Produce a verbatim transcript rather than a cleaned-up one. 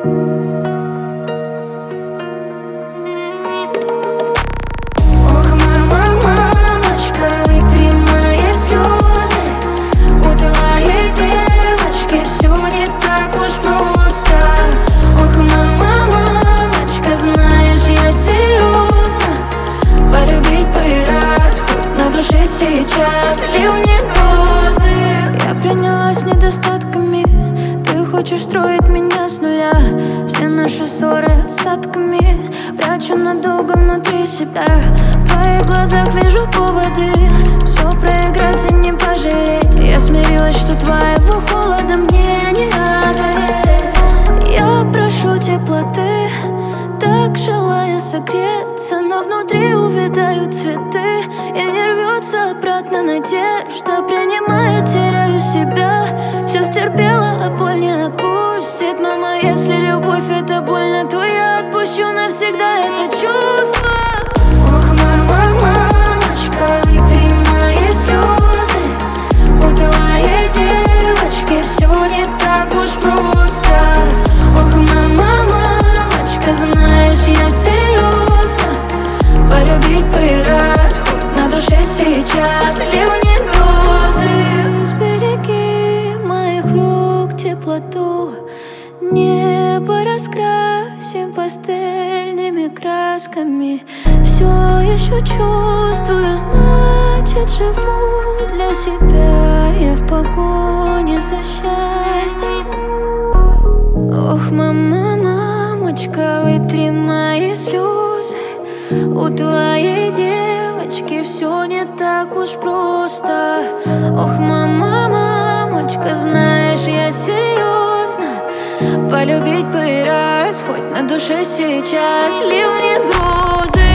Сейчас ливни грозы. Я принялась недостатками. Ты хочешь строить меня с нуля. Все наши ссоры осадками прячу надолго внутри себя. В твоих глазах вижу поводы все проиграть и не пожалеть. Я смирилась, что твоего холода мне не одолеть. Я прошу теплоты, так желая согреться, но внутри увядают цветы. И не рвется обратно надежда. Принимая, теряю себя. Все стерпела, а боль не отпустит. Мама, если любовь это больно, то я отпущу навсегда это чувство. Ох, мама, мамочка, вытри мои слезы. У твоей девочки все не так уж просто. Ох, мама, мамочка, знаешь, я серьезно. Полюбить бы и раз, хоть на душе сейчас ливни грозы. Сбереги моих рук теплоту. Небо раскрасим пастельными красками. Все еще чувствую, значит живу для себя. Я в погоне за счастьем. Ох, мама, мамочка, вытри мои слезы. У твоей девочки все не так уж просто. Ох, мама, мамочка, знаешь, я серьезно. Полюбить бы и раз, хоть на душе сейчас ливни грозы.